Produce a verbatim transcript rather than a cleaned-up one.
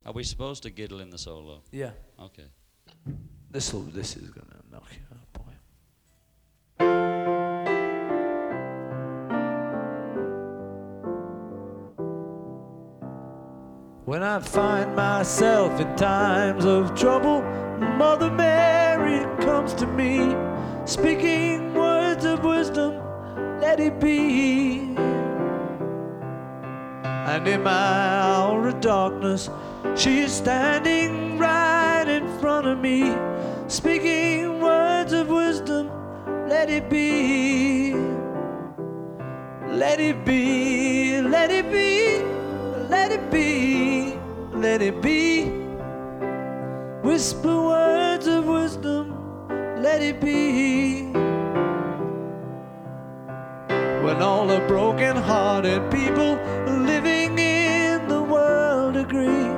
Are we supposed to giddle in the solo? Yeah. Okay. This will. This is gonna knock you out, boy. When I find myself in times of trouble, Mother Mary comes to me, speaking words of wisdom, let it be. And in my hour of darkness, she is standing right in front of me, speaking words of wisdom, let it be. Let it be, let it be, let it be, let it be. Whisper words of wisdom, let it be. When all the broken-hearted people living in the world agree